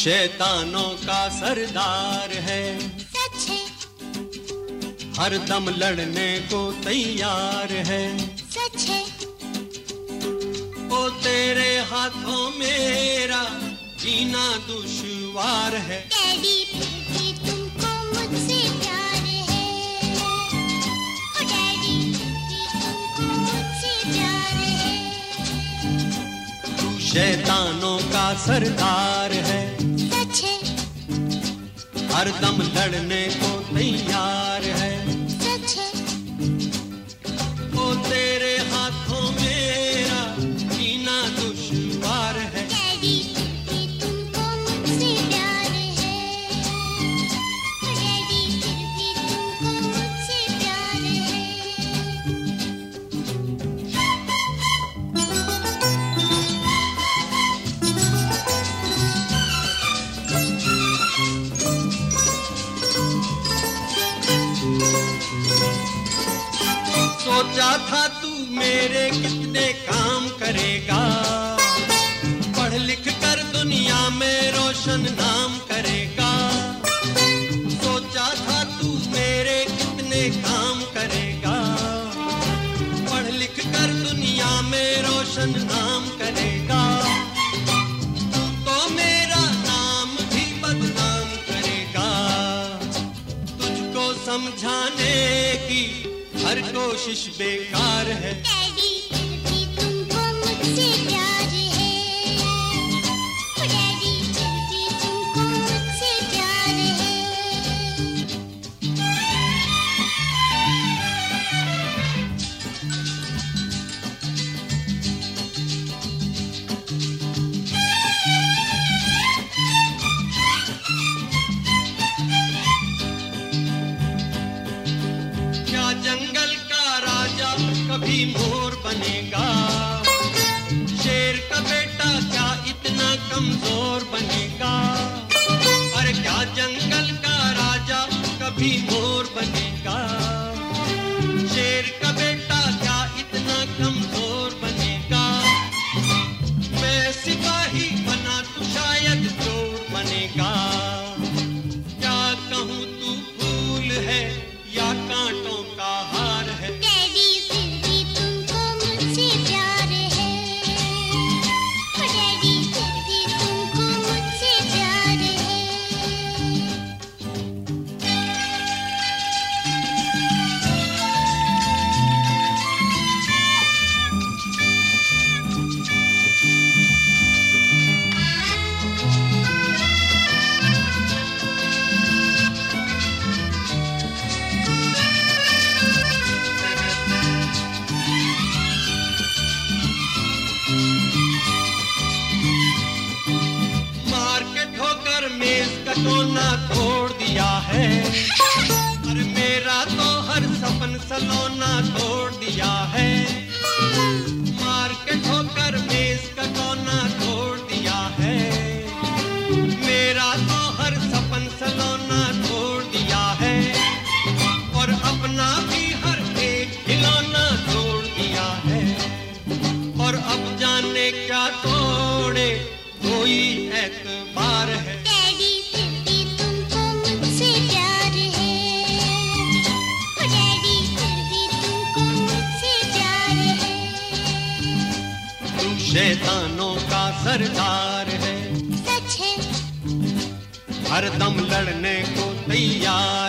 शैतानों का सरदार है, सच है, हर दम लड़ने को तैयार है, सच है। ओ तेरे हाथों मेरा जीना दुश्वार है। डैडी फिर भी तुमको मुझसे प्यार है, ओ डैडी फिर भी तुमको मुझसे प्यार है। तू शैतानों का सरदार है, सच है, हर दम लड़ने को तैयार है, सच है। ओ तेरे हाथों मेरा जीना दुश्वार है। डैडी फिर भी तुमको मुझसे प्यार है, ओ डैडी फिर भी तुमको मुझसे प्यार है। सोचा था तू मेरे कितने काम करेगा, पढ़ लिख कर दुनिया में रोशन नाम करेगा। सोचा था तू मेरे कितने काम करेगा, पढ़ लिख कर दुनिया में रोशन नाम करेगा। तो मेरा नाम भी बदनाम करेगा, तुझको समझाने की हर कोशिश बेकार है। डैडी फिर भी तुमको मुझसे प्यार है, ओ डैडी फिर भी तुमको मुझसे प्यार है। क्या जंगल का राजा कभी मोर बनेगा, शेर का बेटा क्या इतना कमजोर बनेगा। अरे क्या जंगल का राजा कभी मोर बनेगा, शेर का बेटा क्या इतना कमजोर बनेगा। मैं सिपाही बना तू शायद चोर बनेगा। क्या कहूँ तू फूल है या कांटों का हार है। डैडी फिर भी तुमको मुझसे प्यार है, ओ डैडी फिर भी तुमको मुझसे प्यार है। मार के ठोकर मेज का कोना तोड़ दिया है, अरे मेरा तो हर सपन सलोना तोड़ दिया है। मार के ठोकर मेज का कोना तोड़ दिया है, मेरा तो हर सपन सलोना तोड़ दिया है। और अपना भी हर एक खिलौना तोड़ दिया है। और अब जाने क्या तोड़े कोई एतबार है। डैडी फिर भी तुमको मुझसे प्यार है, ओ डैडी फिर भी तुमको मुझसे प्यार है। तू शैतानों का सरदार है, सच है, हर दम लड़ने को तैयार